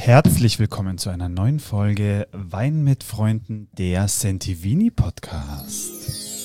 Herzlich willkommen zu einer neuen Folge Wein mit Freunden, der Sentivini Podcast.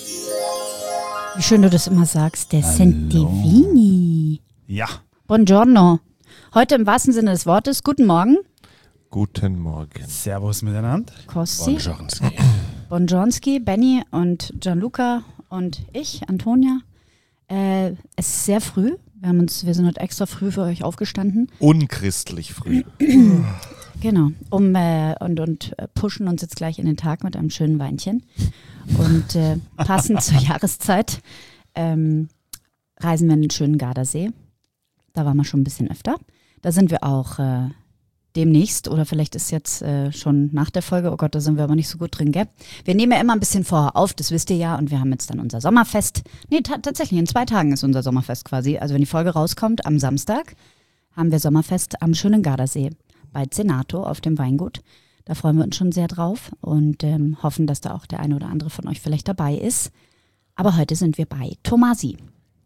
Wie schön du das immer sagst, der Hallo. Sentivini. Ja. Buongiorno. Heute im wahrsten Sinne des Wortes, guten Morgen. Guten Morgen. Servus miteinander. Kossi, Bonjourski. Bonjonski, Benny und Gianluca und ich, Antonia. Es ist sehr früh. Wir sind heute extra früh für euch aufgestanden. Unchristlich früh. Genau. Und pushen uns jetzt gleich in den Tag mit einem schönen Weinchen. Und passend zur Jahreszeit reisen wir in den schönen Gardasee. Da waren wir schon ein bisschen öfter. Da sind wir auch demnächst, oder vielleicht ist jetzt schon nach der Folge, oh Gott, da sind wir aber nicht so gut drin, gell? Wir nehmen ja immer ein bisschen vorher auf, das wisst ihr ja, und wir haben jetzt dann unser Sommerfest. Nee, tatsächlich, in 2 Tagen ist unser Sommerfest quasi. Also wenn die Folge rauskommt, am Samstag haben wir Sommerfest am schönen Gardasee bei Zenato auf dem Weingut. Da freuen wir uns schon sehr drauf und hoffen, dass da auch der eine oder andere von euch vielleicht dabei ist. Aber heute sind wir bei Tomasi.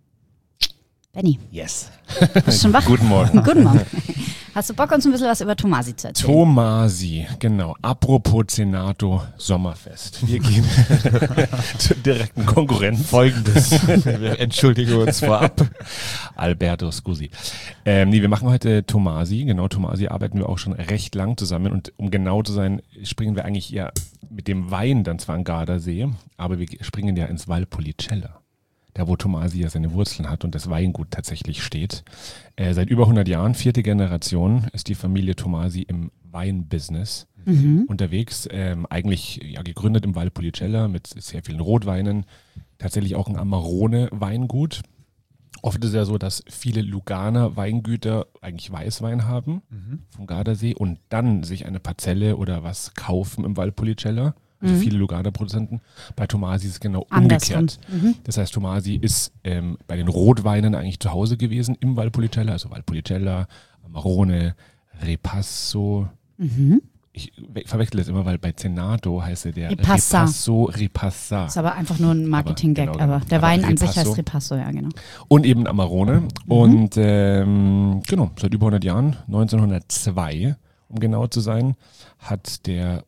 Benni, Yes. bist du schon wach? Guten Morgen. Guten Morgen. Hast du Bock, uns ein bisschen was über Tomasi zu erzählen? Tomasi, genau. Apropos Zenato, Sommerfest. Wir gehen zur direkten Konkurrenz. Folgendes. Wir entschuldigen uns vorab. Alberto, scusi. Wir machen heute Tomasi. Genau, Tomasi arbeiten wir auch schon recht lang zusammen. Und um genau zu sein, springen wir eigentlich eher mit dem Wein dann zwar an Gardasee, aber wir springen ja ins Valpolicella. Da wo Tomasi ja seine Wurzeln hat und das Weingut tatsächlich steht. Seit über 100 Jahren, 4. Generation, ist die Familie Tomasi im Weinbusiness unterwegs. Eigentlich ja, gegründet im Valpolicella mit sehr vielen Rotweinen. Tatsächlich auch ein Amarone-Weingut. Oft ist es ja so, dass viele Luganer Weingüter eigentlich Weißwein haben vom Gardasee und dann sich eine Parzelle oder was kaufen im Valpolicella. Also viele Luganer Produzenten. Bei Tomasi ist es genau umgekehrt. Das heißt, Tomasi ist bei den Rotweinen eigentlich zu Hause gewesen im Valpolicella, also Valpolicella, Amarone, Ripasso. Ich verwechsel das immer, weil bei Zenato heißt der Ripassa. Ripassa. Ist aber einfach nur ein Marketing-Gag, Genau, aber der aber Wein an sich Ripasso. heißt Ripasso, ja genau. Und eben Amarone. Und genau, seit über 100 Jahren, 1902, um genau zu sein, hat der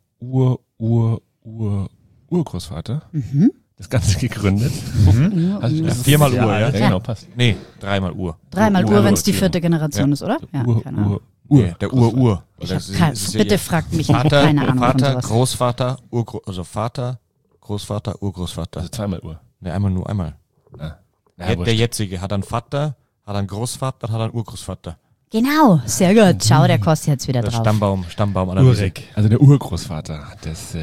Urgroßvater das Ganze gegründet. Also, Ja, 4-mal Uhr, ja? Genau, passt. Nee, 3-mal Uhr. 3-mal Uhr, wenn es die 4. Ja. Generation ist, oder? Ja, keine Ahnung. Nee, der Ur. Bitte fragt mich nicht, Vater, keine Ahnung von Vater, sowas. Großvater, also Vater, Großvater, Urgroßvater. Also 2-mal Uhr. Nee, einmal. Ja, Der jetzige hat einen Vater, hat einen Großvater, hat einen Urgroßvater. Genau, sehr gut. Schau, der kostet jetzt wieder Der drauf. Stammbaum aller Ulrich. Also der Urgroßvater hat das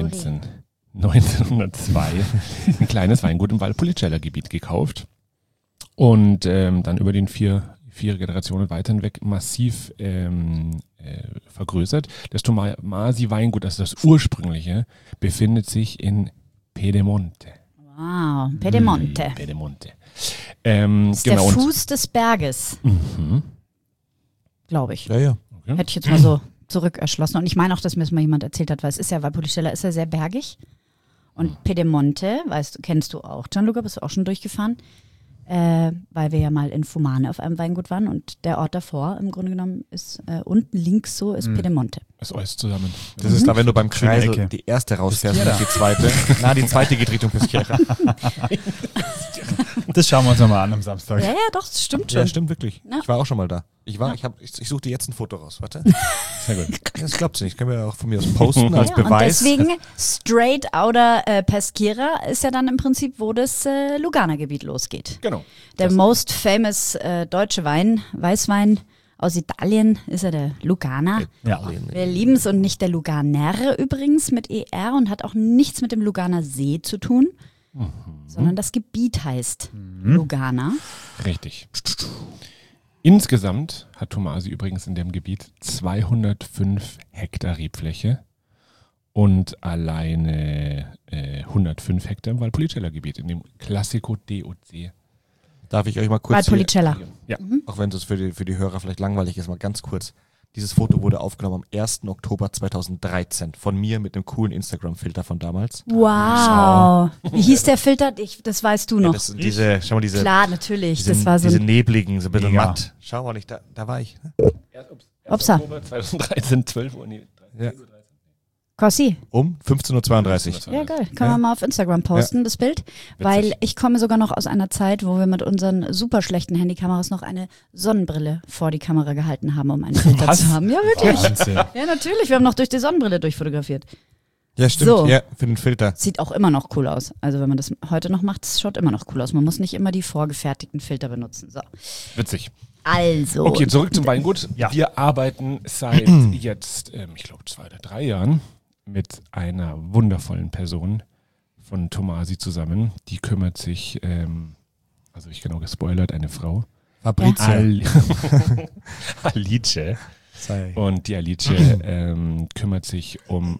1902 ein kleines Weingut im Valpolicella-Gebiet gekauft und dann über den vier Generationen weiter hinweg massiv vergrößert. Das Tomasi-Weingut, also das ursprüngliche, befindet sich in Piedemonte. Wow, Piedemonte. Piedemonte. Das ist Genau, der und- Fuß des Berges, glaube ich. Ja. Hätte ich jetzt mal so zurück erschlossen. Und ich meine auch, dass mir das mal jemand erzählt hat, weil es ist ja, Valpolicella ist ja sehr bergig. Und Piedemonte, kennst du auch. Gianluca, bist du auch schon durchgefahren? Weil wir ja mal in Fumane auf einem Weingut waren und der Ort davor im Grunde genommen ist unten links so ist Piedemonte. Ist alles zusammen. Das ist da, wenn du beim Schöne Kreisel Ecke. die erste rausfährst und nicht die zweite. Na, die zweite geht Richtung Peschiera. Das schauen wir uns nochmal an am Samstag. Ja, doch, das stimmt schon. Ja, stimmt wirklich. Ja. Ich war auch schon mal da. Ich suche dir jetzt ein Foto raus. Warte. Sehr gut. Das glaubst du nicht. Können wir auch von mir aus posten als Ja, Beweis. und deswegen straight outer Peschiera ist ja dann im Prinzip, wo das Lugana-Gebiet losgeht. Genau. Der most famous deutsche Weißwein aus Italien ist ja der Lugana. Ja. Wir lieben es und nicht der Luganer übrigens mit ER und hat auch nichts mit dem Luganer See zu tun, sondern das Gebiet heißt Lugana. Richtig. Insgesamt hat Tomasi übrigens in dem Gebiet 205 Hektar Rebfläche und alleine 105 Hektar im Valpolicella-Gebiet, in dem Classico DOC. Darf ich euch mal kurz Valpolicella. Ja. auch wenn es für die Hörer vielleicht langweilig ist, mal ganz kurz. Dieses Foto wurde aufgenommen am 1. Oktober 2013 von mir mit einem coolen Instagram-Filter von damals. Wow. Wie hieß der Filter? Das weißt du Ja, noch. das sind schau mal, diese, Klar, natürlich. diese, Das war so diese ein, nebligen, so ein bisschen Mega. matt. Schau mal, da war ich. Upsa. Oktober 2013, 12 Uhr. Nee, 13 Uhr. Kossi. Um 15.32 Uhr. Ja, geil. Können wir mal auf Instagram posten, das Bild. Weil ich komme sogar noch aus einer Zeit, wo wir mit unseren super schlechten Handykameras noch eine Sonnenbrille vor die Kamera gehalten haben, um einen Filter zu haben. Ja, wirklich. Wahnsinn. Ja, natürlich. Wir haben noch durch die Sonnenbrille durchfotografiert. Ja, stimmt. So. Ja, für den Filter. Sieht auch immer noch cool aus. Also wenn man das heute noch macht, es schaut immer noch cool aus. Man muss nicht immer die vorgefertigten Filter benutzen. So. Witzig. Also. Okay, zurück zum Weingut. Ja. Wir arbeiten seit jetzt, ich glaube, 2 oder 3 Jahren mit einer wundervollen Person von Tomasi zusammen. Die kümmert sich, also ich genau gespoilert, eine Frau. Fabrizia. Alice. Sei. Und die Alice kümmert sich um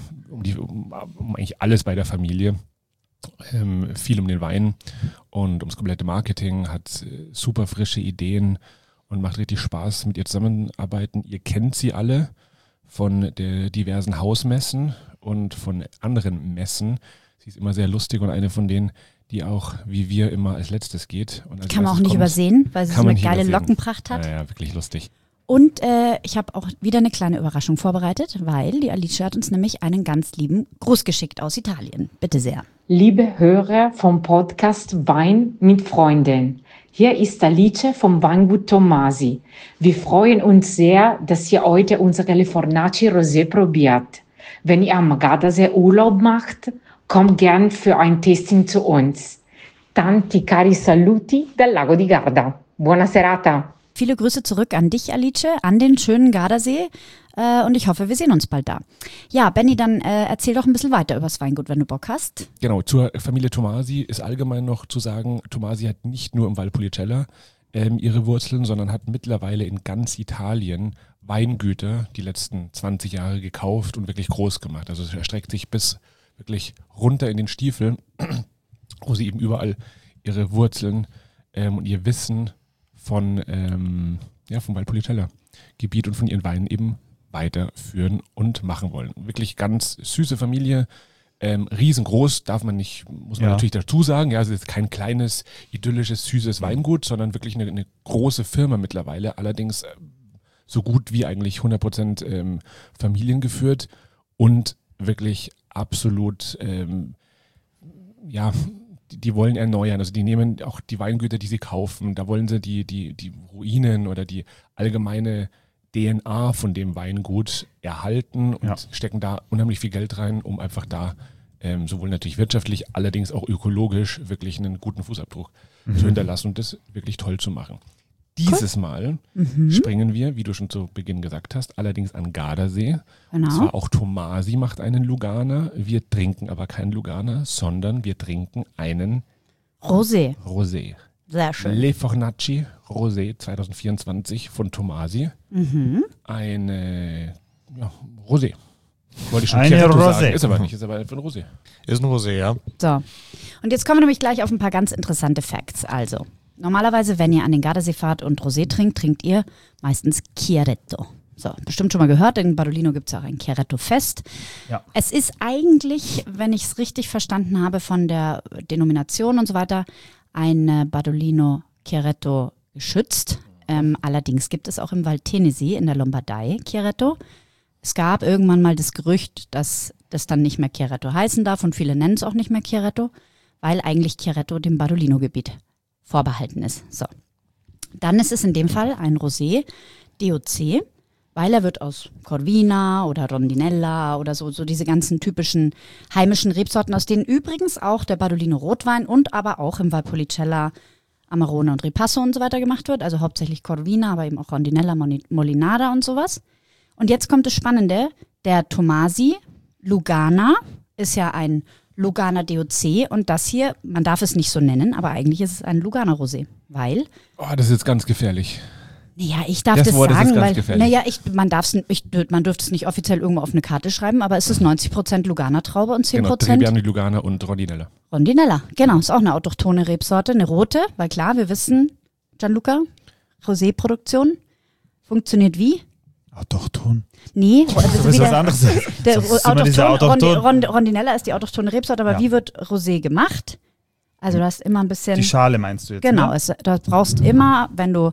eigentlich alles bei der Familie. Viel um den Wein und ums komplette Marketing, hat super frische Ideen und macht richtig Spaß, mit ihr zusammenarbeiten. Ihr kennt sie alle von der diversen Hausmessen und von anderen Messen. Sie ist immer sehr lustig und eine von denen, die auch, wie wir, immer als letztes geht. Und als kann man auch erstes nicht kommt. übersehen, weil sie so Kann man eine nicht geile übersehen. Lockenpracht hat. Ja, wirklich lustig. Und ich habe auch wieder eine kleine Überraschung vorbereitet, weil die Alice hat uns nämlich einen ganz lieben Gruß geschickt aus Italien. Bitte sehr. Liebe Hörer vom Podcast Wein mit Freunden, hier ist Alice vom Weingut Tomasi. Wir freuen uns sehr, dass ihr heute unsere Lifornaci Rosé probiert. Wenn ihr am Gardasee Urlaub macht, kommt gern für ein Tasting zu uns. Tanti cari saluti dal Lago di Garda. Buona serata. Viele Grüße zurück an dich, Alice, an den schönen Gardasee und ich hoffe, wir sehen uns bald da. Ja, Benni, dann erzähl doch ein bisschen weiter über das Weingut, wenn du Bock hast. Genau, zur Familie Tomasi ist allgemein noch zu sagen, Tomasi hat nicht nur im Valpolicella ihre Wurzeln, sondern hat mittlerweile in ganz Italien Weingüter die letzten 20 Jahre gekauft und wirklich groß gemacht. Also es erstreckt sich bis wirklich runter in den Stiefel, wo sie eben überall ihre Wurzeln und ihr Wissen vom Valpolicella-Gebiet und von ihren Weinen eben weiterführen und machen wollen. Wirklich ganz süße Familie, riesengroß, muss man natürlich dazu sagen. Ja, also es ist kein kleines, idyllisches, süßes Weingut, sondern wirklich eine große Firma mittlerweile, allerdings so gut wie eigentlich 100% familiengeführt und wirklich absolut, die wollen erneuern. Also die nehmen auch die Weingüter, die sie kaufen, da wollen sie die Ruinen oder die allgemeine DNA von dem Weingut erhalten und stecken da unheimlich viel Geld rein, um einfach da sowohl natürlich wirtschaftlich, allerdings auch ökologisch wirklich einen guten Fußabdruck zu hinterlassen und das wirklich toll zu machen. Dieses Mal springen wir, wie du schon zu Beginn gesagt hast, allerdings an Gardasee. Genau. Und zwar auch Tomasi macht einen Lugana. Wir trinken aber keinen Lugana, sondern wir trinken einen Rosé. Rosé. Sehr schön. Le Fornaci Rosé 2024 von Tomasi. Eine Rosé. Wollte ich schon Eine Chiaretto Rosé. sagen. Ist aber nicht, ist aber einfach ein Rosé. Ist ein Rosé, ja. So, und jetzt kommen wir nämlich gleich auf ein paar ganz interessante Facts. Also, normalerweise, wenn ihr an den Gardasee fahrt und Rosé trinkt ihr meistens Chiaretto. So, bestimmt schon mal gehört, in Badolino gibt es auch ein Chiaretto-Fest. Ja. Es ist eigentlich, wenn ich es richtig verstanden habe, von der Denomination und so weiter, ein Badolino Chiaretto geschützt. Allerdings gibt es auch im Val Tenesii in der Lombardei Chiaretto. Es gab irgendwann mal das Gerücht, dass das dann nicht mehr Chiaretto heißen darf und viele nennen es auch nicht mehr Chiaretto, weil eigentlich Chiaretto dem Badolino-Gebiet vorbehalten ist. So. Dann ist es in dem Fall ein Rosé DOC, weil er wird aus Corvina oder Rondinella oder so diese ganzen typischen heimischen Rebsorten, aus denen übrigens auch der Badolino Rotwein und aber auch im Valpolicella Amarone und Ripasso und so weiter gemacht wird, also hauptsächlich Corvina, aber eben auch Rondinella, Molinara und sowas. Und jetzt kommt das Spannende, der Tomasi Lugana ist ja ein Lugana DOC und das hier, man darf es nicht so nennen, aber eigentlich ist es ein Lugana Rosé, weil... Oh, das ist jetzt ganz gefährlich. Naja, ich darf Das das Wort ist sagen, jetzt ganz weil gefährlich. man dürfte es nicht offiziell irgendwo auf eine Karte schreiben, aber es ist 90% Lugana-Traube und 10% Genau, Trebbiano di Lugana und Rondinella. Rondinella. Genau, ist auch eine autochthone Rebsorte, eine rote, weil klar, wir wissen, Gianluca, Rosé-Produktion funktioniert wie? Autochton. Nee, Das ist was anderes. der Das ist immer diese Autochton. Rondinella ist die autochthone Rebsorte, aber Ja. wie wird Rosé gemacht? Also du hast immer ein bisschen... Die Schale meinst du jetzt? Genau, Ne? du brauchst immer, wenn du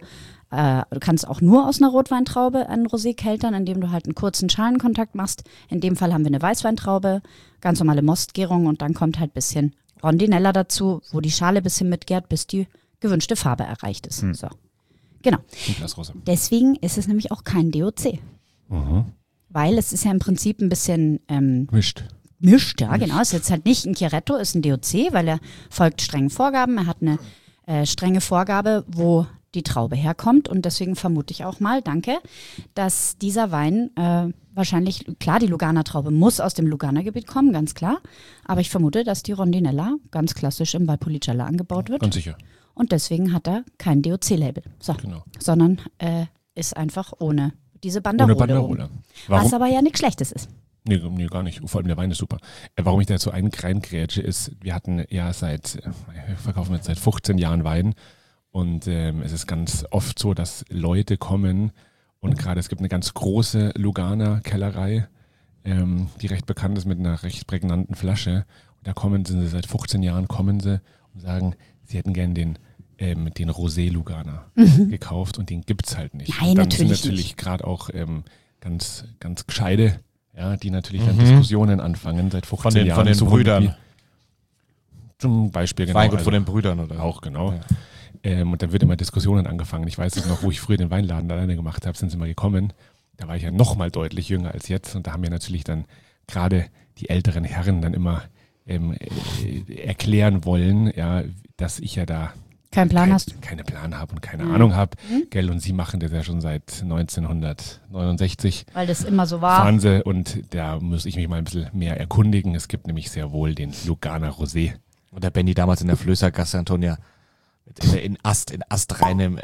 du kannst auch nur aus einer Rotweintraube einen Rosé keltern, indem du halt einen kurzen Schalenkontakt machst. In dem Fall haben wir eine Weißweintraube, ganz normale Mostgärung und dann kommt halt ein bisschen Rondinella dazu, wo die Schale ein bisschen mitgärt, bis die gewünschte Farbe erreicht ist. So. Genau. Deswegen ist es nämlich auch kein DOC. Weil es ist ja im Prinzip ein bisschen mischt, ja, genau. Ist jetzt halt nicht ein Chiaretto, ist ein DOC, weil er folgt strengen Vorgaben. Er hat eine strenge Vorgabe, wo die Traube herkommt und deswegen vermute ich auch mal, dass dieser Wein wahrscheinlich, klar, die Lugana-Traube muss aus dem Lugana-Gebiet kommen, ganz klar, aber ich vermute, dass die Rondinella ganz klassisch im Valpolicella angebaut wird. Ganz sicher. Und deswegen hat er kein DOC-Label, sondern ist einfach ohne diese Banderole. Ohne Banderole. Was aber ja nichts Schlechtes ist. Nee, gar nicht. Vor allem der Wein ist super. Warum ich da so reingrätsche ist, wir hatten ja wir verkaufen jetzt seit 15 Jahren Wein und es ist ganz oft so, dass Leute kommen und gerade es gibt eine ganz große Lugana-Kellerei, die recht bekannt ist mit einer recht prägnanten Flasche. Und da sind sie seit 15 Jahren und sagen, sie hätten gern den Rosé Lugana gekauft und den gibt es halt nicht. Nein, und dann natürlich sind natürlich gerade auch ganz, ganz gescheite, ja, die natürlich dann Diskussionen anfangen seit 15 Jahren. Von den Brüdern. Zum Beispiel, genau. Weingut von den Brüdern, oder? Auch, genau. Ja. Und dann wird immer Diskussionen angefangen. Ich weiß es noch, wo ich früher den Weinladen alleine gemacht habe, sind sie mal gekommen. Da war ich ja noch mal deutlich jünger als jetzt und da haben mir natürlich dann gerade die älteren Herren dann immer erklären wollen, ja, dass ich ja da keinen Plan keine Plan habe und keine Ahnung habe. Gell, und sie machen das ja schon seit 1969. Weil das immer so war. Fahren sie und da muss ich mich mal ein bisschen mehr erkundigen. Es gibt nämlich sehr wohl den Lugana Rosé. Und der Benny damals in der Flößergasse, Antonia, in astreinem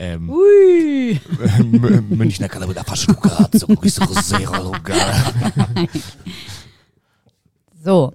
Münchner Kalabida Verschlucker, so Rosé Lugana. So.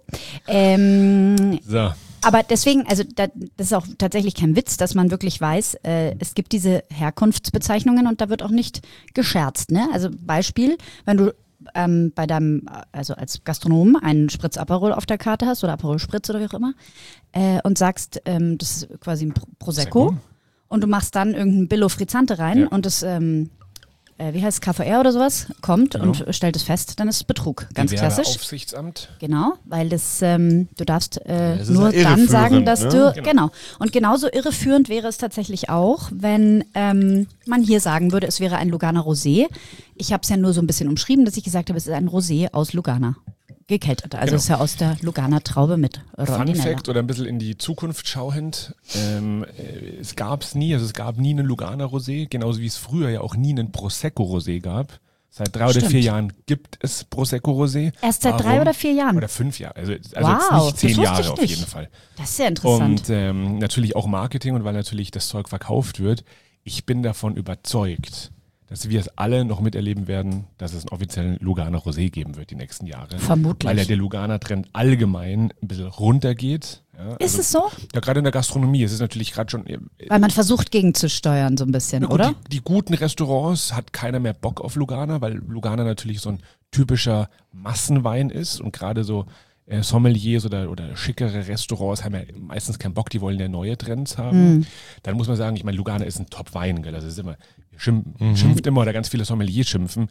So. Aber deswegen, also das ist auch tatsächlich kein Witz, dass man wirklich weiß, es gibt diese Herkunftsbezeichnungen und da wird auch nicht gescherzt. Ne? Also Beispiel, wenn du bei deinem, also als Gastronom einen Spritz Aperol auf der Karte hast oder Aperol Spritz oder wie auch immer und sagst, das ist quasi ein Prosecco und du machst dann irgendein Billo Frizzante rein und das wie heißt es, KVR oder sowas, kommt und stellt es fest, dann ist es Betrug. Ganz klassisch. Aufsichtsamt. Genau, weil du darfst nur dann sagen, dass du, genau. Und genauso irreführend wäre es tatsächlich auch, wenn man hier sagen würde, es wäre ein Lugana Rosé. Ich habe es ja nur so ein bisschen umschrieben, dass ich gesagt habe, es ist ein Rosé aus Lugana. Gekeltert. Also ist ja aus der Lugana-Traube mit Rondinella. Fun Fact oder ein bisschen in die Zukunft schauend. Es gab nie einen Lugana Rosé, genauso wie es früher ja auch nie einen Prosecco Rosé gab. Seit 3 oder 4 Jahren gibt es Prosecco Rosé. Erst seit 3 oder 4 Jahren? Oder 5 Jahre. Also wow, jetzt nicht 10 Jahre auf jeden Fall. Das ist sehr interessant. Und natürlich auch Marketing und weil natürlich das Zeug verkauft wird. Ich bin davon überzeugt, dass wir es alle noch miterleben werden, dass es einen offiziellen Lugana Rosé geben wird die nächsten Jahre. Vermutlich. Weil ja der Lugana-Trend allgemein ein bisschen runtergeht. Ja, ist es so? Ja, gerade in der Gastronomie ist es natürlich gerade schon... Weil man versucht gegenzusteuern so ein bisschen, gut, oder? Die guten Restaurants hat keiner mehr Bock auf Lugana, weil Lugana natürlich so ein typischer Massenwein ist und gerade so Sommeliers oder schickere Restaurants haben ja meistens keinen Bock, die wollen ja neue Trends haben. Dann muss man sagen, ich meine, Lugana ist ein Top-Wein, gell? Das ist immer, schimpft immer oder ganz viele Sommeliers schimpfen.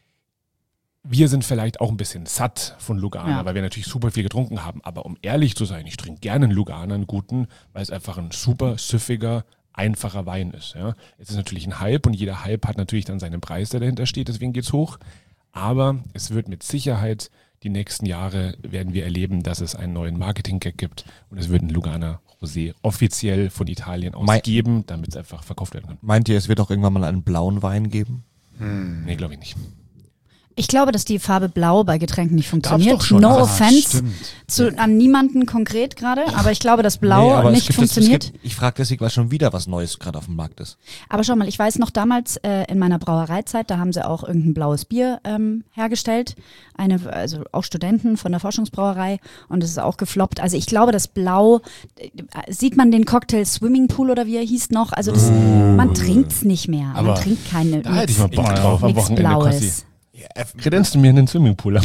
Wir sind vielleicht auch ein bisschen satt von Lugana, weil wir natürlich super viel getrunken haben. Aber um ehrlich zu sein, ich trinke gerne einen Lugana, einen guten, weil es einfach ein super süffiger, einfacher Wein ist. Ja? Es ist natürlich ein Hype und jeder Hype hat natürlich dann seinen Preis, der dahinter steht, deswegen geht's hoch. Aber es wird mit Sicherheit die nächsten Jahre werden wir erleben, dass es einen neuen Marketing-Gag gibt und es wird ein Lugana Rosé offiziell von Italien aus geben, damit es einfach verkauft werden kann. Meint ihr, es wird auch irgendwann mal einen blauen Wein geben? Nee, glaube ich nicht. Ich glaube, dass die Farbe Blau bei Getränken nicht funktioniert. Doch schon. No offense an niemanden konkret gerade, aber ich glaube, dass Blau nicht funktioniert. Ich frage deswegen, weil schon wieder was Neues gerade auf dem Markt ist. Aber schau mal, ich weiß noch damals in meiner Brauereizeit, da haben sie auch irgendein blaues Bier hergestellt. Also auch Studenten von der Forschungsbrauerei und es ist auch gefloppt. Also ich glaube, das Blau, sieht man den Cocktail Swimmingpool oder wie er hieß noch, also das, man trinkt es nicht mehr. Aber man trinkt keine da hätte ich mal Bock drauf am Wochenende, Blaues. Kossi. Kredenzst du mir in den Swimmingpool?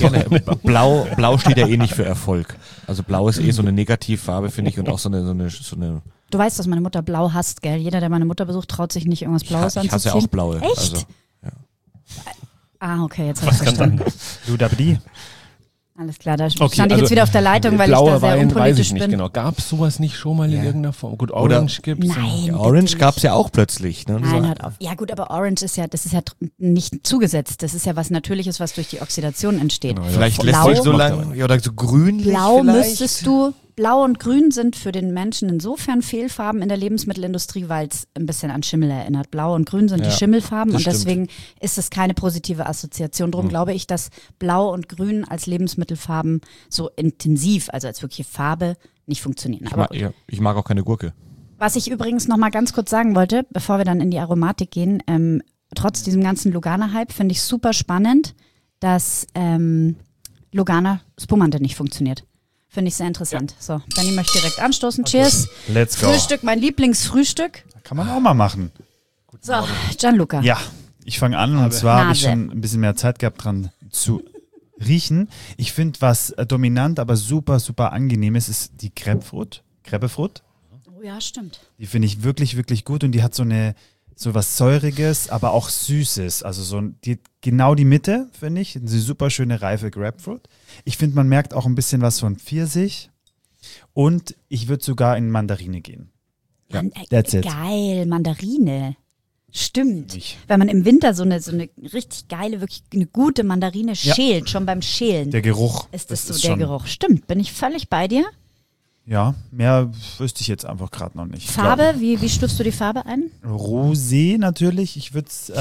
Blau steht ja eh nicht für Erfolg. Also Blau ist eh so eine Negativfarbe, finde ich, und auch so eine Du weißt, dass meine Mutter blau hasst, gell? Jeder, der meine Mutter besucht, traut sich nicht irgendwas Blaues Ich anzuziehen. hasse ja auch blaue. Echt? Also, Okay, jetzt habe ich verstanden. Ludabdi. Alles klar, da Okay, stand ich jetzt wieder auf der Leitung, weil ich da sehr Wein, weiß unpolitisch ich nicht bin. genau. Gab es sowas nicht schon mal in Ja. irgendeiner Form? Gut, Oder- Orange gibt's. Nein, ja, Orange bitte gab es nicht. ja auch plötzlich. Ne? Nein, hört auf. Ja gut, aber Orange ist ja nicht zugesetzt. Das ist ja was Natürliches, was durch die Oxidation entsteht. Genau, ja. Vielleicht lässt Blau- sich so lange, ja, oder so grünlich Blau vielleicht. müsstest du, Blau und Grün sind für den Menschen insofern Fehlfarben in der Lebensmittelindustrie, weil es ein bisschen an Schimmel erinnert. Blau und Grün sind die Ja, Schimmelfarben das und deswegen ist es keine positive Assoziation. Darum glaube ich, dass Blau und Grün als Lebensmittelfarben so intensiv, also als wirkliche Farbe, nicht funktionieren. Aber gut. Ich mag auch keine Gurke. Was ich übrigens noch mal ganz kurz sagen wollte, bevor wir dann in die Aromatik gehen, trotz diesem ganzen Lugana-Hype finde ich super spannend, dass Lugana Spumante nicht funktioniert. Finde ich sehr interessant. So, Benni möchte direkt anstoßen. Cheers. Let's go. Frühstück, mein Lieblingsfrühstück. Kann man auch mal machen. So, Gianluca. Ja, ich fange an und zwar habe ich Nase. schon ein bisschen mehr Zeit gehabt dran zu riechen. Ich finde, was dominant, aber super, super angenehm ist die Grapefruit. Oh ja, stimmt. Die finde ich wirklich, wirklich gut und die hat so was Säuriges, aber auch Süßes. Also genau die Mitte, finde ich. Eine super schöne, reife Grapefruit. Ich finde, man merkt auch ein bisschen was von Pfirsich und ich würde sogar in Mandarine gehen. Ja, that's it. Geil, Mandarine. Stimmt. Ich. Wenn man im Winter so eine richtig geile, wirklich eine gute Mandarine Ja. schält, schon beim Schälen, Der Geruch. ist das so ist der schon- Geruch. Stimmt, bin ich völlig bei dir. Ja, mehr wüsste ich jetzt einfach gerade noch nicht. Farbe, wie stufst du die Farbe ein? Rosé natürlich. Ich würde es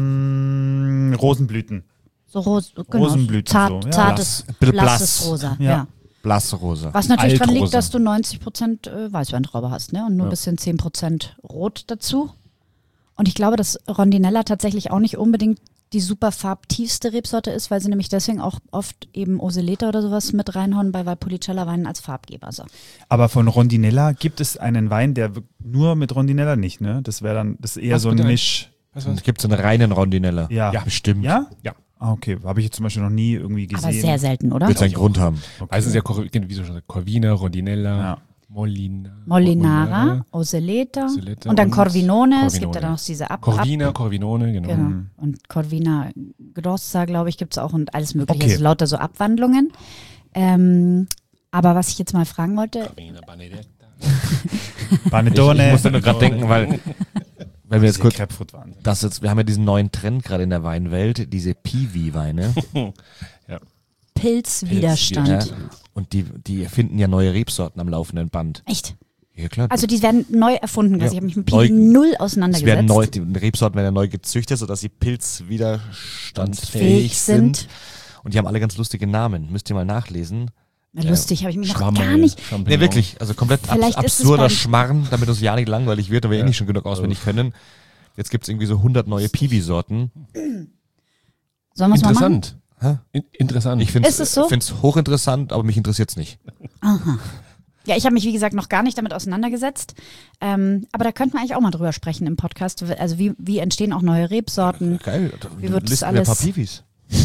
Rosenblüten. So genau, Rosenblüten so, ja. zartes, Bisschen blasses blass. Rosa. Ja. Ja. Blassrosa. Was natürlich dran liegt, Altrosa. dass du 90% Weißweintraube hast, ne? Und nur ein bisschen 10% Rot dazu. Und ich glaube, dass Rondinella tatsächlich auch nicht unbedingt die super farbtiefste Rebsorte ist, weil sie nämlich deswegen auch oft eben Oseleta oder sowas mit reinhauen bei Valpolicella-Weinen als Farbgeber. So. Aber von Rondinella gibt es einen Wein, der nur mit Rondinella nicht, ne? Das ist eher Was so ein bitte? Misch. Es gibt so einen reinen Rondinella. Ja. Bestimmt. Ja? Ja. Ah, okay. Habe ich jetzt zum Beispiel noch nie irgendwie gesehen. Aber sehr selten, oder? Wird seinen Grund haben. Okay. Also sehr, wie du schon sagst, Corvina, Rondinella, Ja. Molinara, Oseleta Oseleta und dann und Corvinone. Es gibt ja Corvinone. dann noch diese Corvinone, genau. Genau. Und Corvina Grossa, glaube ich, gibt es auch und alles mögliche. Okay. Also lauter so Abwandlungen. Aber was ich jetzt mal fragen wollte, Corvina Benedetta. Panettone. Ich musste nur gerade denken, weil wenn wir jetzt kurz Grapefruit-Wahnsinn. wir haben ja diesen neuen Trend gerade in der Weinwelt, diese Piwi-Weine. Pilzwiderstand. Ja, und die erfinden ja neueRebsorten am laufenden Band. Echt? Ja, klar. Also die werden neu erfunden. Also Ja. ich habe mich mit Neu- Piwi null Es auseinandergesetzt. werden die Rebsorten werden ja neu gezüchtet, sodass sie pilzwiderstandsfähig Fähig sind. Und die haben alle ganz lustige Namen. Müsst ihr mal nachlesen. Lustig, habe ich mich noch Schwammel, gar nicht. Champignon. Nee, wirklich. Also komplett Vielleicht ist es absurder beim- Schmarrn, damit uns ja nicht langweilig wird, aber wir eh nicht schon genug auswendig können. Jetzt gibt es irgendwie so 100 neue Piwi-Sorten. Sollen wir es mal machen? Interessant. Hä? Interessant. Ich finde Ist es so? es hochinteressant, aber mich interessiert es nicht. Ja, ich habe mich, wie gesagt, noch gar nicht damit auseinandergesetzt. Aber da könnten wir eigentlich auch mal drüber sprechen im Podcast. Also wie entstehen auch neue Rebsorten? Geil. Wie wird das Listen wir ein paar alles- Piwis.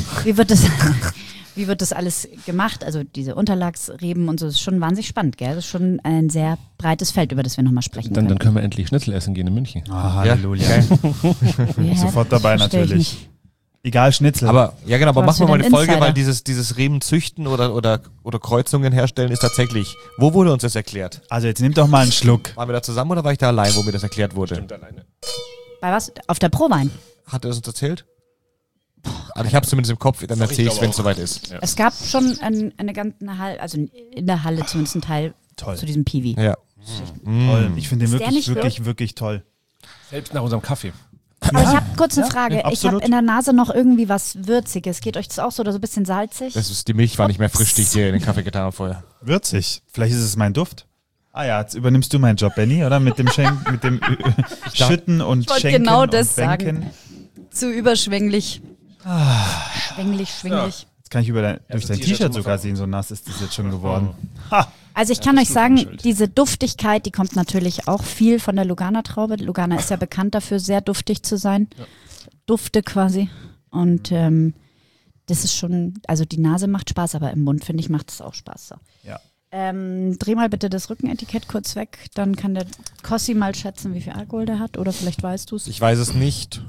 Wie wird das alles gemacht? Also diese Unterlagsreben und so, das ist schon wahnsinnig spannend, gell? Das ist schon ein sehr breites Feld, über das wir nochmal sprechen Dann können. können wir endlich Schnitzel essen gehen in München. Ah, Halleluja. geil. Ja, Sofort dabei verstehe ich natürlich. nicht. Egal, Schnitzel. Aber ja genau, aber Was machen wir für mal den eine Folge, Insider? weil dieses Reben züchten oder Kreuzungen herstellen ist tatsächlich. Wo wurde uns das erklärt? also jetzt nimm doch mal einen Schluck. Waren wir da zusammen oder war ich da allein, wo mir das erklärt wurde? Alleine. Bei was? Auf der Prowein. Hat er das uns erzählt? Also ich habe es zumindest im Kopf, dann erzähle ich es, wenn es soweit ist. Ja. Es gab schon eine ganze Halle, also in der Halle zumindest ein Teil Toll. zu diesem Piwi. Ja. Toll. Ich finde den Ist der wirklich, nicht wirklich, wirklich toll. Selbst nach unserem Kaffee. Aber ich habe kurz eine ja, Frage. ja, Ich habe absolut. in der Nase noch irgendwie was Würziges. Geht euch das auch so oder so ein bisschen salzig? Das ist, die Milch war nicht mehr frisch, die ich dir in den Kaffee getan habe vorher. Würzig. Vielleicht ist es mein Duft. Ah ja, jetzt übernimmst du meinen Job, Benni, oder? Mit dem Schütten und wollte Schenken genau und das Bänken. Zu überschwänglich. Schwinglich. Jetzt kann ich durch dein das T-Shirt T-Shirt sogar sehen, so nass ist das jetzt schon geworden. Ha! Also ich kann euch sagen, Schuld. diese Duftigkeit, die kommt natürlich auch viel von der Lugana-Traube. Lugana ist ja bekannt dafür, sehr duftig zu sein. Dufte quasi. Und das ist schon, also die Nase macht Spaß, aber im Mund, finde ich, macht es auch Spaß. So. Ja. Dreh mal bitte das Rückenetikett kurz weg, dann kann der Kossi mal schätzen, wie viel Alkohol der hat, oder vielleicht weißt du es. Ich weiß es nicht.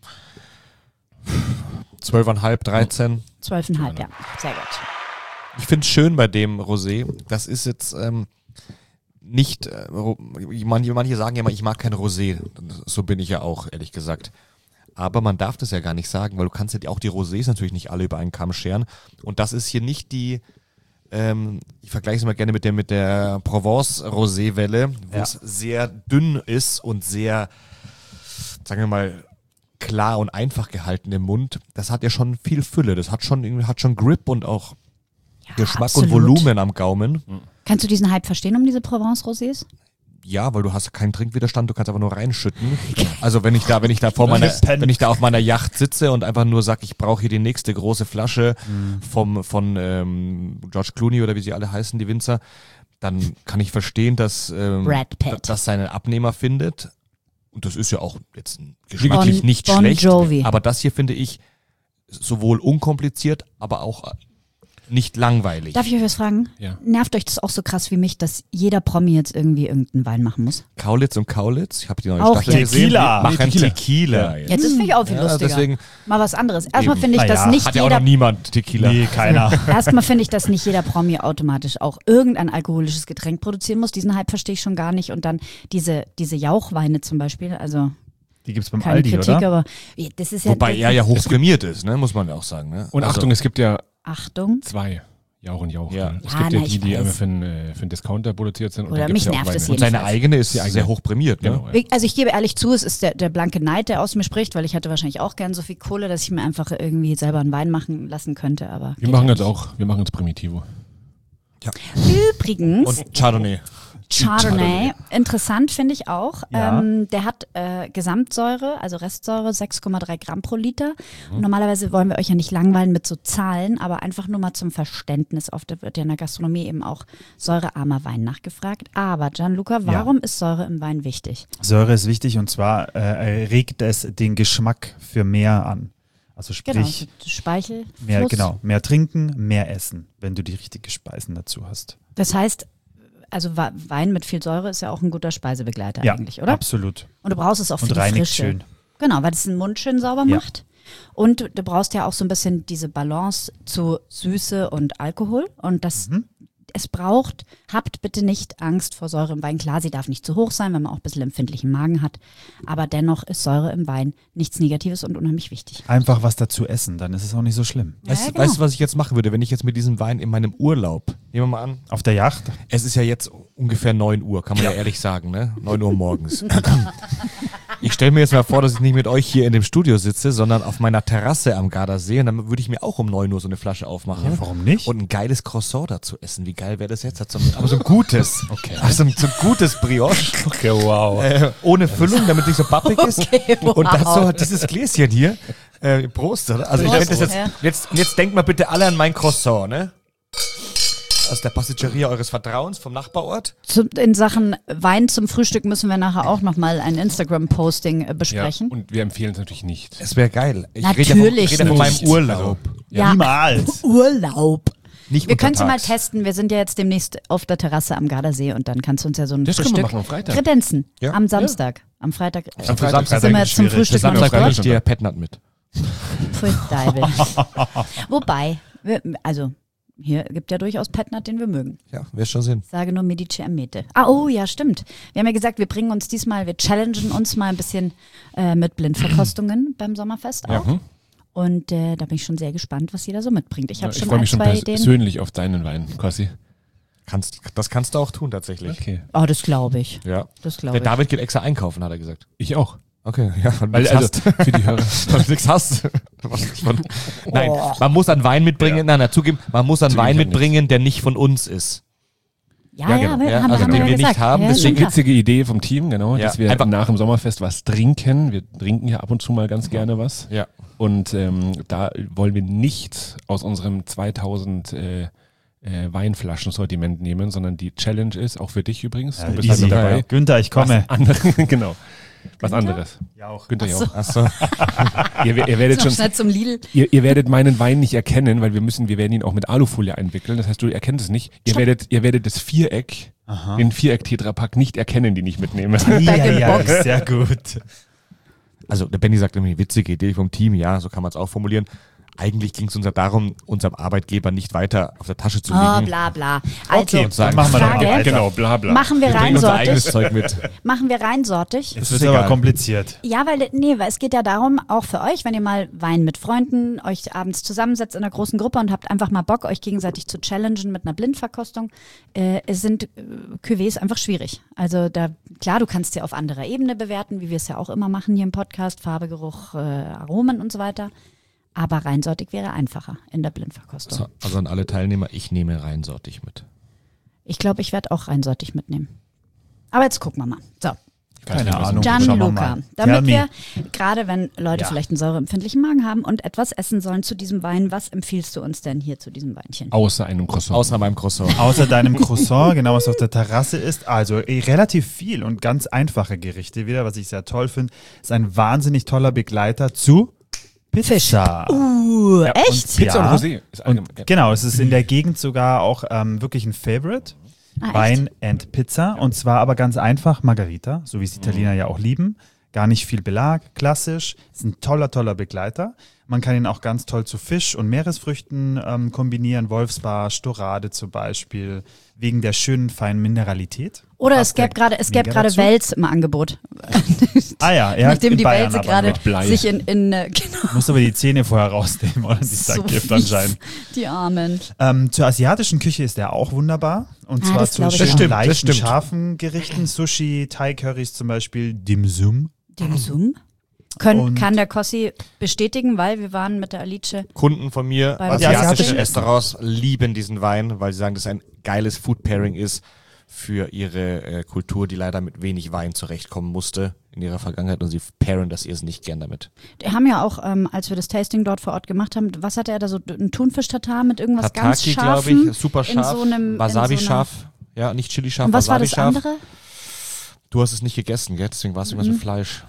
12,5, 13. 12,5, ja, sehr gut. Ich finde es schön bei dem Rosé. Das ist jetzt nicht, manche sagen ja immer, ich mag kein Rosé. So bin ich ja auch, ehrlich gesagt. Aber man darf das ja gar nicht sagen, weil du kannst ja auch die Rosés natürlich nicht alle über einen Kamm scheren. Und das ist hier nicht die, ich vergleiche es mal gerne mit der Provence-Rosé-Welle, wo es sehr dünn ist und sehr, sagen wir mal, klar und einfach gehalten im Mund. Das hat ja schon viel Fülle. Das hat schon Grip und auch Geschmack absolut. und Volumen am Gaumen. Kannst du diesen Hype verstehen um diese Provence-Rosés? Ja, weil du hast keinen Trinkwiderstand, du kannst einfach nur reinschütten. Also wenn ich da auf meiner Yacht sitze und einfach nur sage, ich brauche hier die nächste große Flasche von George Clooney oder wie sie alle heißen, die Winzer, dann kann ich verstehen, dass das seinen Abnehmer findet. Und das ist ja auch jetzt geschmacklich nicht Bon schlecht. Jovi. Aber das hier finde ich sowohl unkompliziert, aber auch nicht langweilig. Darf ich euch was fragen? Ja. Nervt euch das auch so krass wie mich, dass jeder Promi jetzt irgendwie irgendeinen Wein machen muss? Kaulitz und Kaulitz, ich habe die neue Auch Staffel jetzt. gesehen, Tequila. die machen Tequila. Tequila. Ja, das finde ich auch viel Ja, lustiger. deswegen Mal was anderes. Erstmal Eben. finde ich, dass Naja, nicht hat ja auch jeder noch niemand Tequila. Nee, keiner. Erstmal finde ich, dass nicht jeder Promi automatisch auch irgendein alkoholisches Getränk produzieren muss. Diesen Hype verstehe ich schon gar nicht. Und dann diese Jauchweine zum Beispiel, also Die gibt's beim keine Aldi, Kritik, oder? aber das ist ja... Wobei er ja hochprämiert ist, ne, muss man ja auch sagen. Ne? Und Also, Achtung, es gibt ja Achtung. 2 Jauch und Jauch. Ja. Ne? Es Ja, gibt ja na, ich die weiß. für einen Discounter produziert sind. Und Oder dann gibt's mich ja auch nervt es Weine. und seine jedenfalls. eigene ist Die eigene. sehr hochprämiert. Ne? Genau. Also ich gebe ehrlich zu, es ist der blanke Neid, der aus mir spricht, weil ich hätte wahrscheinlich auch gern so viel Kohle, dass ich mir einfach irgendwie selber einen Wein machen lassen könnte. Aber Wir machen jetzt Primitivo. Übrigens, Und Chardonnay. Chardonnay, interessant finde ich auch. Ja. Der hat Gesamtsäure, also Restsäure, 6,3 Gramm pro Liter. Und normalerweise wollen wir euch ja nicht langweilen mit so Zahlen, aber einfach nur mal zum Verständnis. Oft wird ja in der Gastronomie eben auch säurearmer Wein nachgefragt. Aber Gianluca, warum ist Säure im Wein wichtig? Säure ist wichtig und zwar regt es den Geschmack für mehr an. Also sprich, Genau, Speichel, mehr, Fluss. mehr trinken, mehr essen, wenn du die richtigen Speisen dazu hast. Das heißt, also Wein mit viel Säure ist ja auch ein guter Speisebegleiter Ja, eigentlich, oder? absolut. Und du brauchst es auch für Und die reinigt Frische. schön. Genau, weil das den Mund schön sauber Ja. macht. Und du brauchst ja auch so ein bisschen diese Balance zu Süße und Alkohol. Und das es braucht, habt bitte nicht Angst vor Säure im Wein. Klar, sie darf nicht zu hoch sein, wenn man auch ein bisschen empfindlichen Magen hat. Aber dennoch ist Säure im Wein nichts Negatives und unheimlich wichtig. Einfach was dazu essen, dann ist es auch nicht so schlimm. Weißt genau. du, was ich jetzt machen würde, wenn ich jetzt mit diesem Wein in meinem Urlaub, nehmen wir mal an, Auf der Yacht? es ist ja jetzt ungefähr 9 Uhr, kann man ja ehrlich sagen, ne? 9 Uhr morgens. Ich stelle mir jetzt mal vor, dass ich nicht mit euch hier in dem Studio sitze, sondern auf meiner Terrasse am Gardasee und dann würde ich mir auch um 9 Uhr so eine Flasche aufmachen. Ja, warum nicht? Und ein geiles Croissant dazu essen. Wie geil wäre das jetzt? Aber so ein gutes. Okay. Also so ein gutes Brioche. Okay, wow. Ohne Füllung, damit nicht so pappig ist. Und dazu hat dieses Gläschen hier. Prost, oder? Also Prost, ich finde das jetzt denkt mal bitte alle an mein Croissant, ne? Aus der Pasticceria eures Vertrauens vom Nachbarort. In Sachen Wein zum Frühstück müssen wir nachher auch nochmal ein Instagram-Posting besprechen. Und wir empfehlen es natürlich nicht. Es wäre geil. Ich Natürlich rede von meinem nicht. Urlaub. Ja. Niemals. Urlaub. Nicht Wir können es ja mal untertags. testen. Wir sind ja jetzt demnächst auf der Terrasse am Gardasee und dann kannst du uns ja so ein Das können wir Frühstück machen am Freitag. kredenzen. Ja. Am Samstag. Am Freitag. Am Freitag sind wir jetzt zum schwierig. Frühstück noch Samstag nicht bringe ich dort. dir Petnat mit. Pfui, Deibel. Wobei, hier gibt ja durchaus Petnat, den wir mögen. Ja, wirst schon sehen. Sage nur Medici Amete. Oh ja, stimmt. Wir haben ja gesagt, wir bringen uns diesmal, wir challengen uns mal ein bisschen mit Blindverkostungen beim Sommerfest auch. Ja, Und da bin ich schon sehr gespannt, was jeder so mitbringt. Ich habe ich schon freue ein, mich schon zwei Ideen. persönlich auf deinen Wein, Kossi. Das kannst du auch tun, tatsächlich. Okay. Oh, das glaube ich. Ja. Das glaube Der ich. David geht extra einkaufen, hat er gesagt. Ich auch. Okay, ja, Weil, also, für die Hörer. weil du nichts hast. Nein, man muss einen Wein mitbringen, zugeben, man muss einen Zugeben, Wein ich hab mitbringen, der nicht von uns ist. Ja, Ja, ja, genau. wir Ja, haben, also haben den wir wir ja nicht gesagt. haben, Ja, deswegen schon klar. Witzige Idee vom Team, genau, Ja, dass wir einfach- nach dem Sommerfest was trinken. Wir trinken ja ab und zu mal ganz gerne was. Ja. Und da wollen wir nicht aus unserem 2000 Weinflaschen-Sortiment nehmen, sondern die Challenge ist, auch für dich übrigens, du bist Easy. halt dabei, Günther, ich komme. was andere, genau, Was anderes. Ja, auch. Günther Ach so. Jauch. Achso. Ihr werdet Noch schon, schnell zum Lidl. ihr werdet meinen Wein nicht erkennen, weil wir werden ihn auch mit Alufolie einwickeln. Das heißt, du erkennst es nicht. Ihr werdet das Viereck, den Viereck-Tetrapack nicht erkennen, die ich mitnehme. Bag-in-Box. Sehr gut. Also der Benny sagt irgendwie, witzige Idee vom Team, ja, so kann man es auch formulieren. Eigentlich ging es uns ja darum, unserem Arbeitgeber nicht weiter auf der Tasche zu liegen. Oh, bla bla. Also, Okay, sagen, dann machen wir doch Frage. mal weiter. Genau, bla bla. machen wir bringen unser eigenes reinsortig. Zeug mit. Machen wir reinsortig. Das ist ist aber egal. kompliziert. Ja, weil es geht ja darum, auch für euch, wenn ihr mal Wein mit Freunden euch abends zusammensetzt in einer großen Gruppe und habt einfach mal Bock, euch gegenseitig zu challengen mit einer Blindverkostung, sind Cuvées einfach schwierig. Also klar, du kannst sie auf anderer Ebene bewerten, wie wir es ja auch immer machen hier im Podcast, Farbe, Geruch, Aromen und so weiter. Aber reinsortig wäre einfacher in der Blindverkostung. Also an alle Teilnehmer, ich nehme reinsortig mit. Ich glaube, ich werde auch reinsortig mitnehmen. Aber jetzt gucken wir mal. So, Keine Ahnung. Schauen wir Gianluca, mal. damit Tell wir, me. gerade wenn Leute vielleicht einen säureempfindlichen Magen haben und etwas essen sollen zu diesem Wein, was empfiehlst du uns denn hier zu diesem Weinchen? Außer einem Croissant. Außer meinem Croissant. Außer deinem Croissant, genau was auf der Terrasse ist. Also relativ viel und ganz einfache Gerichte wieder, was ich sehr toll finde. Ist ein wahnsinnig toller Begleiter zu Pizza. Echt? Pizza Ja. und Rosé. Ist allgemein. Genau, es ist in der Gegend sogar auch wirklich ein Favorite. echt? Wein and Pizza. Und zwar aber ganz einfach Margarita, so wie es Italiener ja auch lieben. Gar nicht viel Belag, klassisch. Ist ein toller Begleiter. Man kann ihn auch ganz toll zu Fisch und Meeresfrüchten kombinieren. Wolfsbarsch, Dorade zum Beispiel. Wegen der schönen, feinen Mineralität. Oder Passt es gäbe ja gerade mega dazu. Wels im Angebot. Ja, Nachdem in die Bayern Welse aber gerade mit Blei. sich genau, Muss aber die Zähne vorher rausnehmen, oder? Die so sagt Gift fies, anscheinend. die Armen. Zur asiatischen Küche ist der auch wunderbar. Und zwar das zu glaub ich schön auch. Das leichten, stimmt. scharfen Gerichten. Sushi, Thai-Currys zum Beispiel, Dim Sum. Dem Zoom. Und- Kann der Kossi bestätigen, weil wir waren mit der Alice. Kunden von mir, Beim asiatische asiatischen Restaurants, lieben diesen Wein, weil sie sagen, dass es ein geiles Food-Pairing ist für ihre Kultur, die leider mit wenig Wein zurechtkommen musste in ihrer Vergangenheit und sie pairen das ihr nicht gern damit. Die haben ja auch, als wir das Tasting dort vor Ort gemacht haben, was hatte er da so, ein Thunfisch-Tatar mit irgendwas ganz Tataki, glaube Scharfem? ich, super in scharf, so einem- in Wasabi so einer- scharf, ja, nicht Chili scharf, Und was war Wasabi das scharf. andere? Du hast es nicht gegessen, gell? Deswegen war es irgendwas mit Fleisch.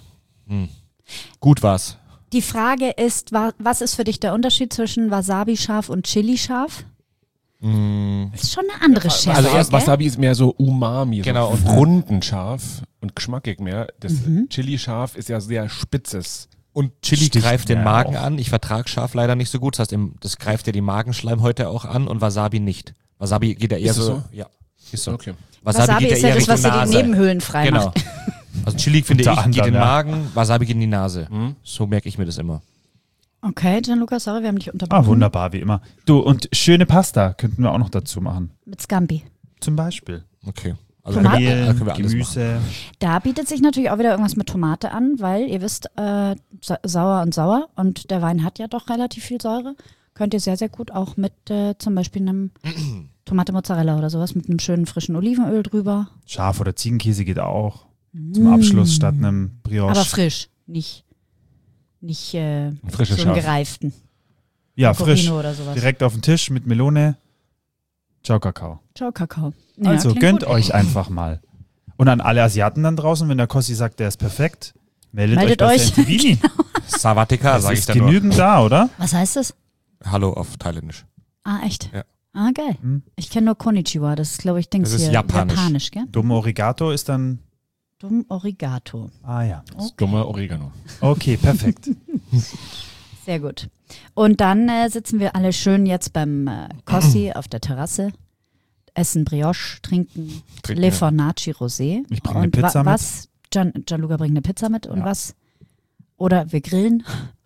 Gut war's. Die Frage ist, was ist für dich der Unterschied zwischen Wasabi-scharf und Chili-scharf? Das ist schon eine andere Schärfe. Also erst gell? Wasabi ist mehr so Umami, Genau, so und- rundenscharf und geschmackig mehr. Das Chili-scharf ist ja sehr spitzes. Und Chili Sticht greift den mir Magen auch. an. Ich vertrage scharf leider nicht so gut. Das heißt, das greift ja die Magenschleimhäute auch an und Wasabi nicht. Wasabi geht ja eher Ist es so. so? Ja, ist so. Okay. Wasabi ist ja das, was dir die Nebenhöhlen frei Genau. macht. Also Chili, finde ich, Unter geht in anderem, den ja. Magen, Wasabi geht in die Nase. So merke ich mir das immer. Okay, Gianluca, sorry, wir haben dich unterbrochen. Wunderbar, wie immer. Du, und schöne Pasta könnten wir auch noch dazu machen. Mit Scampi. Zum Beispiel. Okay. Also Tomaten? Mehl, können wir alles Gemüse. Da bietet sich natürlich auch wieder irgendwas mit Tomate an, weil ihr wisst, sauer und sauer und der Wein hat ja doch relativ viel Säure. Könnt ihr sehr, sehr gut auch mit zum Beispiel einem Tomate Mozzarella oder sowas mit einem schönen frischen Olivenöl drüber. Schaf- oder Ziegenkäse geht auch. Zum Abschluss statt einem Brioche. Aber frisch, nicht frisches so einen Schaf. gereiften. Ja, Pecorino frisch. oder sowas. Direkt auf den Tisch mit Melone. Ciao, Kakao. Ciao, Kakao. Ja, Also klingt gönnt gut. euch einfach mal. Und an alle Asiaten dann draußen, wenn der Kossi sagt, der ist perfekt, meldet euch bei euch. Santivini. Savatika, Es sage ich ist dann nur. genügend da, oder? Was heißt das? Hallo auf Thailändisch. Ah, echt? Ja. Ah, geil. Ich kenne nur Konnichiwa, das ist, glaube ich, Dings Das ist hier. japanisch. Gell? Dumm Origato ist dann. Dumm Origato. Ja. Das ist dummer Oregano. Okay, perfekt. Sehr gut. Und dann sitzen wir alle schön jetzt beim Kossi auf der Terrasse, essen Brioche, trinken Le Fornaci Rosé. Ich bringe eine Und Pizza mit. was? Gianluca bringt eine Pizza mit und was? Oder wir grillen.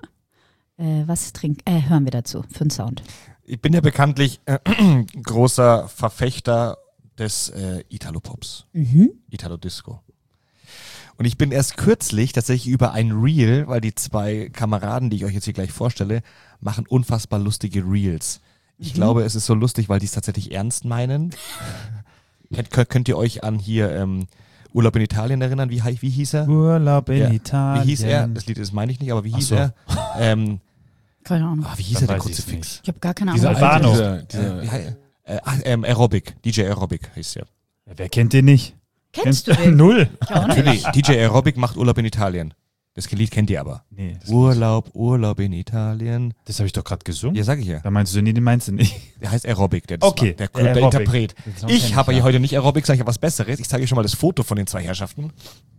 Was hören wir dazu für einen Sound? Ich bin ja bekanntlich großer Verfechter des Italo-Pops. Italo-Disco. Und ich bin erst kürzlich tatsächlich über ein Reel, weil die zwei Kameraden, die ich euch jetzt hier gleich vorstelle, machen unfassbar lustige Reels. Ich glaube, es ist so lustig, weil die es tatsächlich ernst meinen. Könnt ihr euch an hier Urlaub in Italien erinnern? Wie hieß er? Urlaub in Ja. Italien. Wie hieß er? Das Lied, das meine ich nicht, aber wie hieß so. er? Keine Ahnung. Wie hieß Dann er, der weiß kurze ich's Fix? Ich habe gar keine Ahnung. Dieser Albano. alte, dieser Aerobic, DJ Aerobic hieß er. Ja, wer kennt den nicht? Kennst du den? Null. Ich auch nicht. Natürlich, DJ Aerobic macht Urlaub in Italien. Das Lied kennt ihr aber. Nee, Urlaub in Italien. das habe ich doch gerade gesungen. Ja, sag ich ja. Da meinst du, nee, den meinst du nicht. Der heißt Aerobic, der Okay, der Aerobic. Interpret. Den Song Ich kenn habe ich, hier ja. heute nicht Aerobic, sage ich was Besseres. Ich zeige euch schon mal das Foto von den zwei Herrschaften.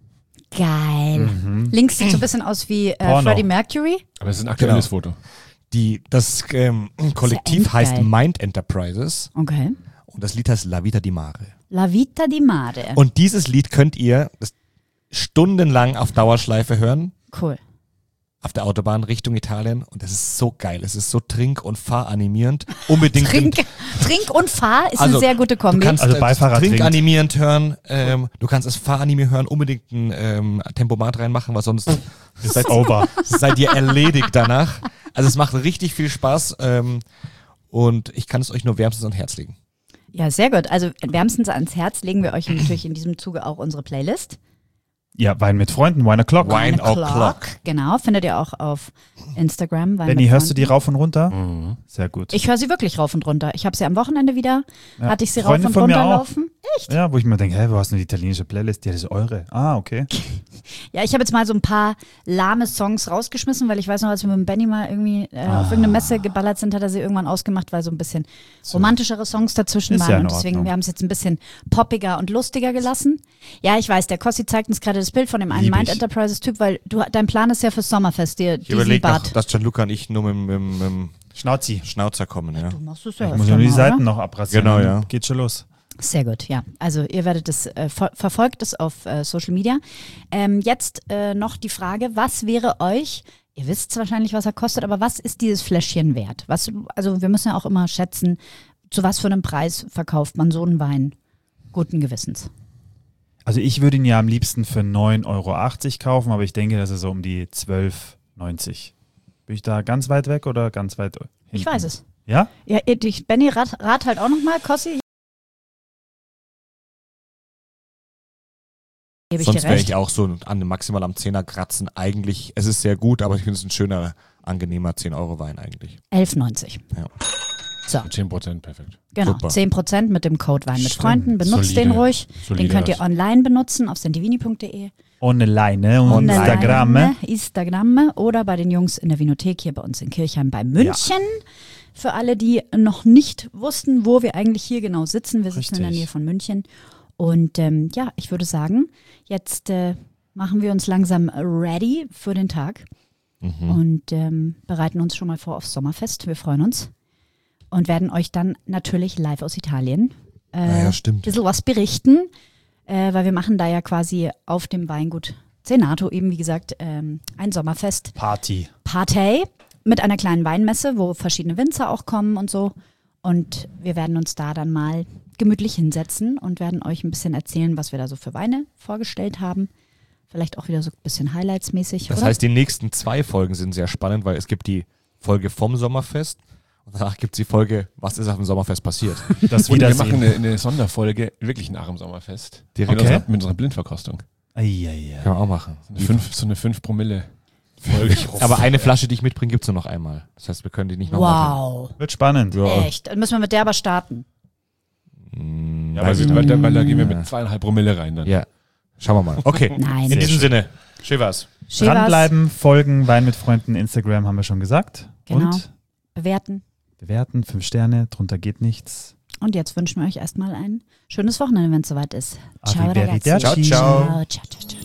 Geil. Links sieht so ein bisschen aus wie Porno. Freddie Mercury. Aber es ist ein aktuelles Foto. Das Kollektiv endgeil. heißt Mind Enterprises Okay. und das Lied heißt La Vita di Mare. La Vita di Mare. Und dieses Lied könnt ihr stundenlang auf Dauerschleife hören. Cool. Auf der Autobahn Richtung Italien und das ist so geil. Es ist so trink- und fahranimierend. Unbedingt Trink und Fahr ist Also, eine sehr gute Kombi. Du kannst Also Beifahrer trinkanimierend hören, du kannst es fahranimierend hören, unbedingt ein Tempomat reinmachen, weil sonst Ist over. seid ihr erledigt danach. Also es macht richtig viel Spaß und ich kann es euch nur wärmstens ans Herz legen. Ja, sehr gut. Also wärmstens ans Herz legen wir euch natürlich in diesem Zuge auch unsere Playlist. Ja, Wein mit Freunden, Wine O'Clock. Wine Wine O'Clock. Genau, findet ihr auch auf Instagram. Wein Benni, mit hörst du die Freunden. rauf und runter? Sehr gut. Ich höre sie wirklich rauf und runter. Ich habe sie am Wochenende wieder, Ja. hatte ich sie Freunde rauf und von mir runter auch. laufen. Ja, wo ich mir denke, hä, wo hast du eine italienische Playlist? Ja, das ist eure. Ah, okay. Ja, ich habe jetzt mal so ein paar lahme Songs rausgeschmissen, weil ich weiß noch, als wir mit dem Benni mal irgendwie auf irgendeine Messe geballert sind, hat er sie irgendwann ausgemacht, weil so ein bisschen romantischere Songs dazwischen Ist waren. ja in Und deswegen, Ordnung. wir haben es jetzt ein bisschen poppiger und lustiger gelassen. Ja, ich weiß, der Kossi zeigt uns gerade das Bild von dem einen Lieb Mind ich. Enterprises-Typ, weil dein Plan ist ja fürs Sommerfest, dir Ich diesen überlege noch, Bart. dass Gianluca und ich nur mit dem Schnauzi. Schnauzer kommen. Ja. Du machst es ja Ich öfter muss ja nur die mal, Seiten oder? noch abrasieren. Genau, dann ja. Geht schon los. Sehr gut, ja. Also ihr werdet es, verfolgt es auf Social Media. Jetzt noch die Frage, was wäre euch, ihr wisst wahrscheinlich, was er kostet, aber was ist dieses Fläschchen wert? Also wir müssen ja auch immer schätzen, zu was für einem Preis verkauft man so einen Wein guten Gewissens. Also ich würde ihn ja am liebsten für 9,80 Euro kaufen, aber ich denke, das ist so um die 12,90. Bin ich da ganz weit weg oder ganz weit hinten? Ich weiß es. Ja? Ja, Benni, rat halt auch nochmal, Kossi. Gebe ich Sonst dir wäre recht. ich auch so maximal am 10er kratzen. Eigentlich, es ist sehr gut, aber ich finde es ein schöner, angenehmer 10-Euro-Wein eigentlich. 11,90. Ja. So, 10%, perfekt. genau. Super. 10% mit dem Code Wein mit Stimmt. Freunden. Benutzt Solide. den ruhig. Solide Den könnt ihr das. online benutzen auf sendivini.de. Ohne Leine und Online, Instagram. Instagram oder bei den Jungs in der Vinothek hier bei uns in Kirchheim bei München. Für alle, die noch nicht wussten, wo wir eigentlich hier genau sitzen. Wir sitzen in der Richtig. Nähe von München. Und ja, ich würde sagen, jetzt machen wir uns langsam ready für den Tag und bereiten uns schon mal vor aufs Sommerfest. Wir freuen uns und werden euch dann natürlich live aus Italien ja, stimmt. ein bisschen was berichten, weil wir machen da ja quasi auf dem Weingut Zenato eben, wie gesagt, ein Sommerfest. Party. Partei mit einer kleinen Weinmesse, wo verschiedene Winzer auch kommen und so. Und wir werden uns da dann mal gemütlich hinsetzen und werden euch ein bisschen erzählen, was wir da so für Weine vorgestellt haben. Vielleicht auch wieder so ein bisschen Highlights-mäßig, Das oder? heißt, die nächsten 2 Folgen sind sehr spannend, weil es gibt die Folge vom Sommerfest und danach gibt es die Folge, was ist auf dem Sommerfest passiert. Das Und wir machen Wiedersehen. eine Sonderfolge wirklich nach dem Sommerfest. Direkt. Okay. Mit unserer Blindverkostung. Eieiei. Kann man auch machen. So eine 5 Promille Folge. Aber eine Flasche, die ich mitbringe, gibt es nur noch einmal. Das heißt, wir können die nicht nochmal Wow, Wird spannend. Ja. echt. Dann müssen wir mit der aber starten. Ja, weil da gehen wir mit 2,5 Promille rein dann. Ja, schauen wir mal. Okay, Nein. in diesem Sinne, schön war's. Schön war's. Dranbleiben, folgen, Wein mit Freunden, Instagram haben wir schon gesagt. Genau. Und Bewerten. bewerten, 5 Sterne, drunter geht nichts. Und jetzt wünschen wir euch erstmal ein schönes Wochenende, wenn es soweit ist. Ciao, Arrivederci. ragazzi. Ciao, ciao. Ciao, ciao, ciao.